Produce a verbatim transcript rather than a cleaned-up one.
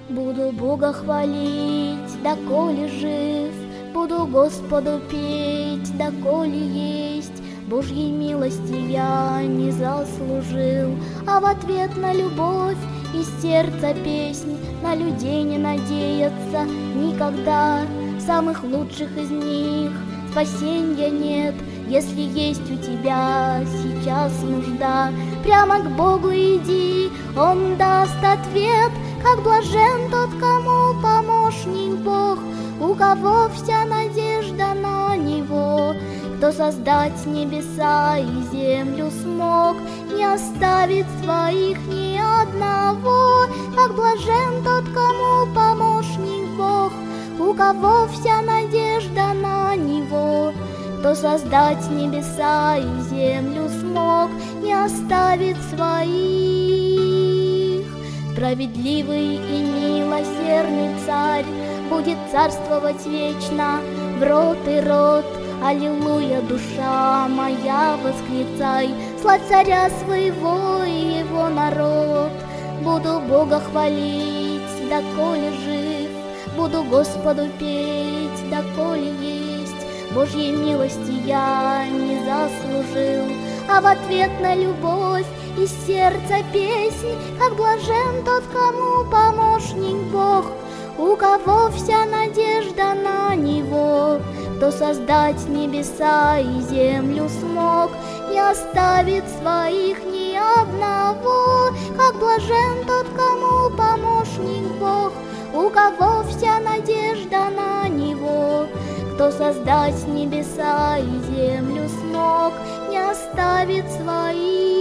Буду Бога хвалить, доколе жив, буду Господу петь, доколе есть. Божьей милости я не заслужил, а в ответ на любовь из сердца песнь, на людей не надеяться никогда. Самых лучших из них спасенья нет, если есть у тебя сейчас нужда. Прямо к Богу иди, Он даст ответ, как блажен тот, кому помощник Бог, у кого вся надежда на Него. Кто создать небеса и землю смог, не оставит своих ни одного. Как блажен тот, кому помощник Бог, у кого вся надежда на Него. Кто создать небеса и землю смог, не оставит своих. Справедливый и милосердный Царь будет царствовать вечно в род и род. Аллилуйя, душа моя, восклицай, славь царя своего и его народ. Буду Бога хвалить, доколе жив, буду Господу петь, доколе есть. Божьей милости я не заслужил, а в ответ на любовь из сердца песнь, как блажен тот, кому помощник Бог, у кого вся надежда на Него. Кто создать небеса и землю смог, не оставит своих ни одного. Как блажен тот, кому помощник Бог, у кого вся надежда на Него. Кто создать небеса и землю смог, не оставит своих.